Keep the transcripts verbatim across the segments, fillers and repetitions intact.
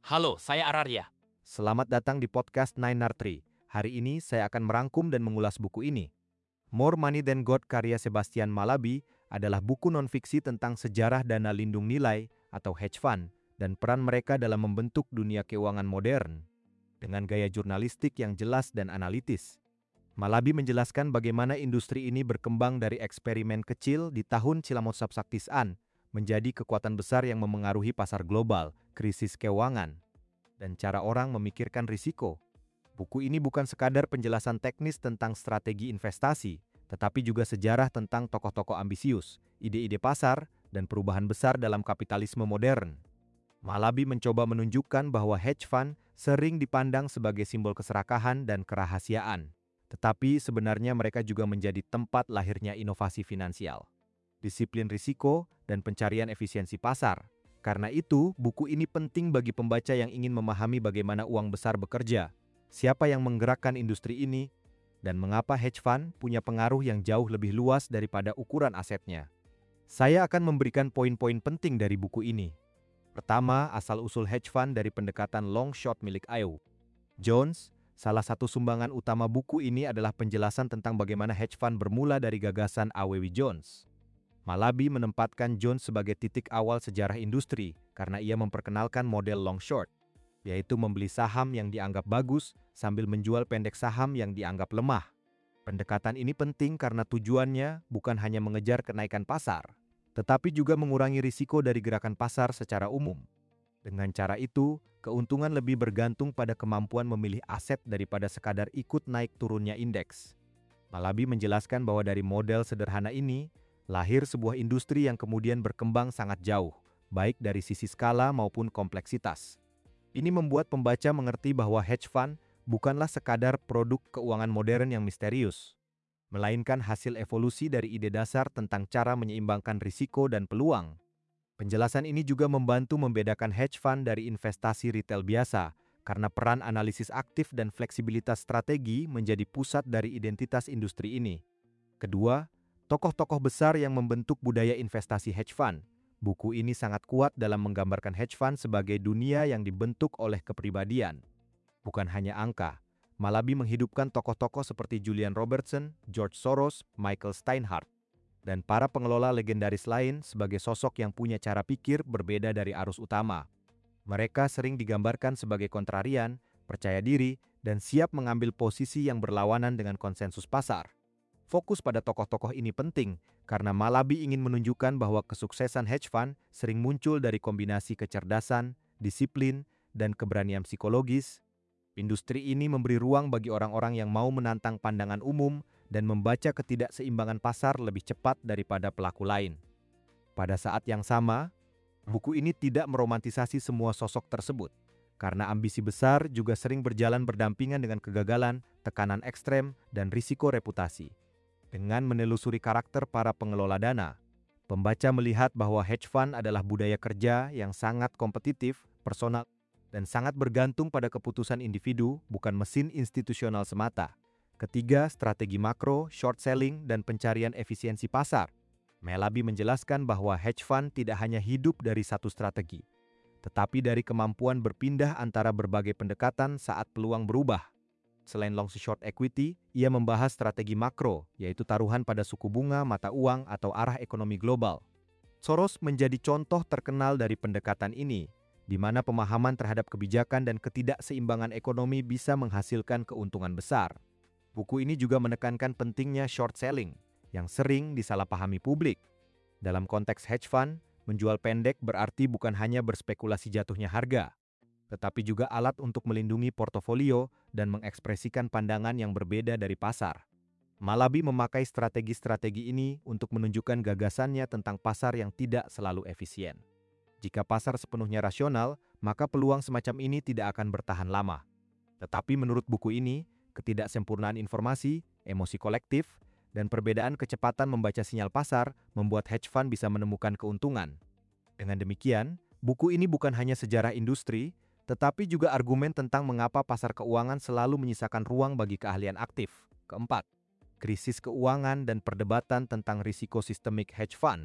Halo, saya Ararya. Selamat datang di podcast Nine R Tree. Hari ini saya akan merangkum dan mengulas buku ini. More Money Than God karya Sebastian Mallaby adalah buku non-fiksi tentang sejarah dana lindung nilai atau hedge fund dan peran mereka dalam membentuk dunia keuangan modern. Dengan gaya jurnalistik yang jelas dan analitis, Mallaby menjelaskan bagaimana industri ini berkembang dari eksperimen kecil di tahun Cilamotsapsaktisan menjadi kekuatan besar yang memengaruhi pasar global, krisis keuangan, dan cara orang memikirkan risiko. Buku ini bukan sekadar penjelasan teknis tentang strategi investasi, tetapi juga sejarah tentang tokoh-tokoh ambisius, ide-ide pasar, dan perubahan besar dalam kapitalisme modern. Mallaby mencoba menunjukkan bahwa hedge fund sering dipandang sebagai simbol keserakahan dan kerahasiaan. Tetapi sebenarnya mereka juga menjadi tempat lahirnya inovasi finansial, disiplin risiko, dan pencarian efisiensi pasar. Karena itu, buku ini penting bagi pembaca yang ingin memahami bagaimana uang besar bekerja, siapa yang menggerakkan industri ini, dan mengapa hedge fund punya pengaruh yang jauh lebih luas daripada ukuran asetnya. Saya akan memberikan poin-poin penting dari buku ini. Pertama, asal-usul hedge fund dari pendekatan long shot milik A E W. Jones, salah satu sumbangan utama buku ini adalah penjelasan tentang bagaimana hedge fund bermula dari gagasan A W Jones. Mallaby menempatkan Jones sebagai titik awal sejarah industri karena ia memperkenalkan model long short, yaitu membeli saham yang dianggap bagus sambil menjual pendek saham yang dianggap lemah. Pendekatan ini penting karena tujuannya bukan hanya mengejar kenaikan pasar, tetapi juga mengurangi risiko dari gerakan pasar secara umum. Dengan cara itu, keuntungan lebih bergantung pada kemampuan memilih aset daripada sekadar ikut naik turunnya indeks. Mallaby menjelaskan bahwa dari model sederhana ini, lahir sebuah industri yang kemudian berkembang sangat jauh, baik dari sisi skala maupun kompleksitas. Ini membuat pembaca mengerti bahwa hedge fund bukanlah sekadar produk keuangan modern yang misterius, melainkan hasil evolusi dari ide dasar tentang cara menyeimbangkan risiko dan peluang. Penjelasan ini juga membantu membedakan hedge fund dari investasi retail biasa, karena peran analisis aktif dan fleksibilitas strategi menjadi pusat dari identitas industri ini. Kedua, tokoh-tokoh besar yang membentuk budaya investasi hedge fund. Buku ini sangat kuat dalam menggambarkan hedge fund sebagai dunia yang dibentuk oleh kepribadian, bukan hanya angka. Mallaby menghidupkan tokoh-tokoh seperti Julian Robertson, George Soros, Michael Steinhardt, dan para pengelola legendaris lain sebagai sosok yang punya cara pikir berbeda dari arus utama. Mereka sering digambarkan sebagai kontrarian, percaya diri, dan siap mengambil posisi yang berlawanan dengan konsensus pasar. Fokus pada tokoh-tokoh ini penting karena Mallaby ingin menunjukkan bahwa kesuksesan hedge fund sering muncul dari kombinasi kecerdasan, disiplin, dan keberanian psikologis. Industri ini memberi ruang bagi orang-orang yang mau menantang pandangan umum dan membaca ketidakseimbangan pasar lebih cepat daripada pelaku lain. Pada saat yang sama, buku ini tidak meromantisasi semua sosok tersebut, karena ambisi besar juga sering berjalan berdampingan dengan kegagalan, tekanan ekstrem, dan risiko reputasi. Dengan menelusuri karakter para pengelola dana, pembaca melihat bahwa hedge fund adalah budaya kerja yang sangat kompetitif, personal, dan sangat bergantung pada keputusan individu, bukan mesin institusional semata. Ketiga, strategi makro, short selling, dan pencarian efisiensi pasar. Mallaby menjelaskan bahwa hedge fund tidak hanya hidup dari satu strategi, tetapi dari kemampuan berpindah antara berbagai pendekatan saat peluang berubah. Selain long short equity, ia membahas strategi makro, yaitu taruhan pada suku bunga, mata uang, atau arah ekonomi global. Soros menjadi contoh terkenal dari pendekatan ini, di mana pemahaman terhadap kebijakan dan ketidakseimbangan ekonomi bisa menghasilkan keuntungan besar. Buku ini juga menekankan pentingnya short selling, yang sering disalahpahami publik. Dalam konteks hedge fund, menjual pendek berarti bukan hanya berspekulasi jatuhnya harga, tetapi juga alat untuk melindungi portofolio dan mengekspresikan pandangan yang berbeda dari pasar. Mallaby memakai strategi-strategi ini untuk menunjukkan gagasannya tentang pasar yang tidak selalu efisien. Jika pasar sepenuhnya rasional, maka peluang semacam ini tidak akan bertahan lama. Tetapi menurut buku ini, ketidaksempurnaan informasi, emosi kolektif, dan perbedaan kecepatan membaca sinyal pasar membuat hedge fund bisa menemukan keuntungan. Dengan demikian, buku ini bukan hanya sejarah industri, tetapi juga argumen tentang mengapa pasar keuangan selalu menyisakan ruang bagi keahlian aktif. Keempat, krisis keuangan dan perdebatan tentang risiko sistemik hedge fund.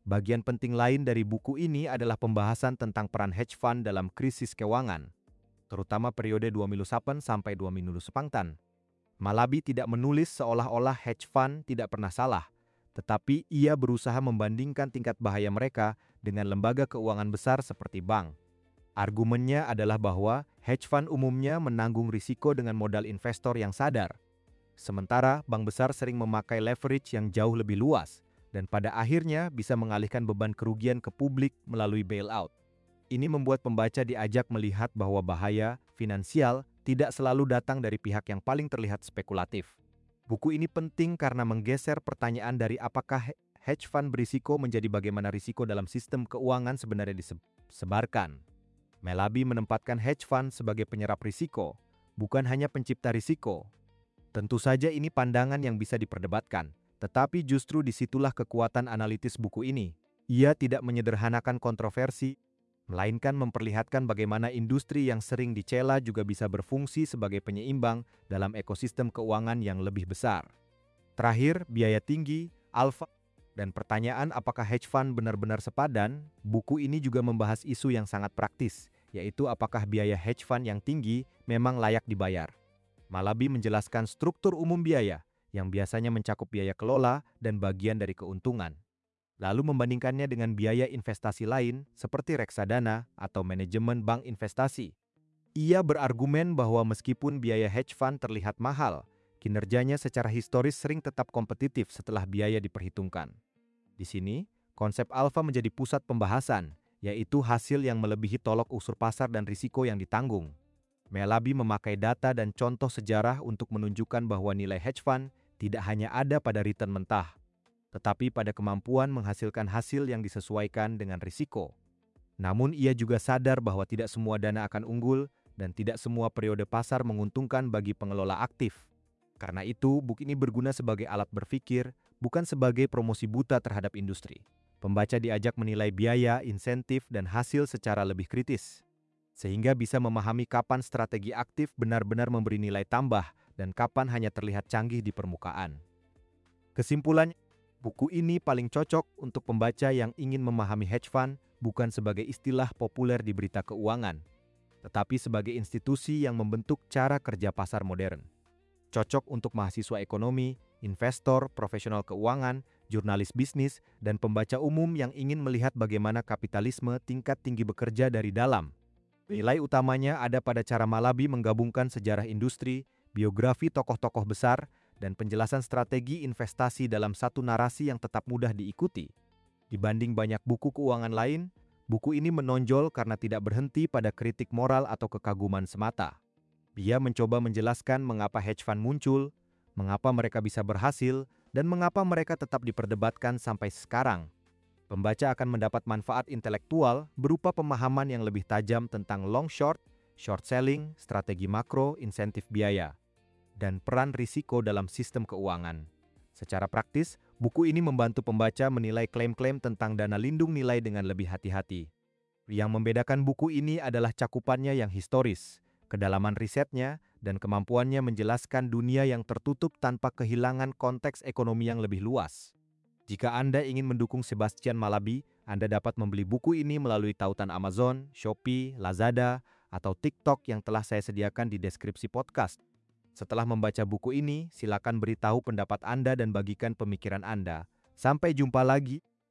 Bagian penting lain dari buku ini adalah pembahasan tentang peran hedge fund dalam krisis keuangan, terutama periode dua ribu delapan sampai dua ribu sepuluh. Malabi tidak menulis seolah-olah hedge fund tidak pernah salah, tetapi ia berusaha membandingkan tingkat bahaya mereka dengan lembaga keuangan besar seperti bank. Argumennya adalah bahwa hedge fund umumnya menanggung risiko dengan modal investor yang sadar. Sementara bank besar sering memakai leverage yang jauh lebih luas dan pada akhirnya bisa mengalihkan beban kerugian ke publik melalui bailout. Ini membuat pembaca diajak melihat bahwa bahaya finansial tidak selalu datang dari pihak yang paling terlihat spekulatif. Buku ini penting karena menggeser pertanyaan dari apakah hedge fund berisiko menjadi bagaimana risiko dalam sistem keuangan sebenarnya disebarkan. Malabi menempatkan hedge fund sebagai penyerap risiko, bukan hanya pencipta risiko. Tentu saja ini pandangan yang bisa diperdebatkan, tetapi justru disitulah kekuatan analitis buku ini. Ia tidak menyederhanakan kontroversi, melainkan memperlihatkan bagaimana industri yang sering dicela juga bisa berfungsi sebagai penyeimbang dalam ekosistem keuangan yang lebih besar. Terakhir, biaya tinggi, alfa, dan pertanyaan apakah hedge fund benar-benar sepadan, buku ini juga membahas isu yang sangat praktis, yaitu apakah biaya hedge fund yang tinggi memang layak dibayar. Malabi menjelaskan struktur umum biaya, yang biasanya mencakup biaya kelola dan bagian dari keuntungan. Lalu membandingkannya dengan biaya investasi lain seperti reksadana atau manajemen bank investasi. Ia berargumen bahwa meskipun biaya hedge fund terlihat mahal, kinerjanya secara historis sering tetap kompetitif setelah biaya diperhitungkan. Di sini, konsep alfa menjadi pusat pembahasan, yaitu hasil yang melebihi tolok ukur pasar dan risiko yang ditanggung. Malabi memakai data dan contoh sejarah untuk menunjukkan bahwa nilai hedge fund tidak hanya ada pada return mentah, tetapi pada kemampuan menghasilkan hasil yang disesuaikan dengan risiko. Namun ia juga sadar bahwa tidak semua dana akan unggul dan tidak semua periode pasar menguntungkan bagi pengelola aktif. Karena itu, buku ini berguna sebagai alat berpikir, bukan sebagai promosi buta terhadap industri. Pembaca diajak menilai biaya, insentif, dan hasil secara lebih kritis, sehingga bisa memahami kapan strategi aktif benar-benar memberi nilai tambah dan kapan hanya terlihat canggih di permukaan. Kesimpulannya, buku ini paling cocok untuk pembaca yang ingin memahami hedge fund bukan sebagai istilah populer di berita keuangan, tetapi sebagai institusi yang membentuk cara kerja pasar modern. Cocok untuk mahasiswa ekonomi, investor, profesional keuangan, jurnalis bisnis, dan pembaca umum yang ingin melihat bagaimana kapitalisme tingkat tinggi bekerja dari dalam. Nilai utamanya ada pada cara Malabi menggabungkan sejarah industri, biografi tokoh-tokoh besar, dan penjelasan strategi investasi dalam satu narasi yang tetap mudah diikuti. Dibanding banyak buku keuangan lain, buku ini menonjol karena tidak berhenti pada kritik moral atau kekaguman semata. Dia mencoba menjelaskan mengapa hedge fund muncul, mengapa mereka bisa berhasil, dan mengapa mereka tetap diperdebatkan sampai sekarang. Pembaca akan mendapat manfaat intelektual berupa pemahaman yang lebih tajam tentang long short, short selling, strategi makro, insentif biaya, dan peran risiko dalam sistem keuangan. Secara praktis, buku ini membantu pembaca menilai klaim-klaim tentang dana lindung nilai dengan lebih hati-hati. Yang membedakan buku ini adalah cakupannya yang historis, kedalaman risetnya, dan kemampuannya menjelaskan dunia yang tertutup tanpa kehilangan konteks ekonomi yang lebih luas. Jika Anda ingin mendukung Sebastian Malabi, Anda dapat membeli buku ini melalui tautan Amazon, Shopee, Lazada, atau TikTok yang telah saya sediakan di deskripsi podcast. Setelah membaca buku ini, silakan beritahu pendapat Anda dan bagikan pemikiran Anda. Sampai jumpa lagi.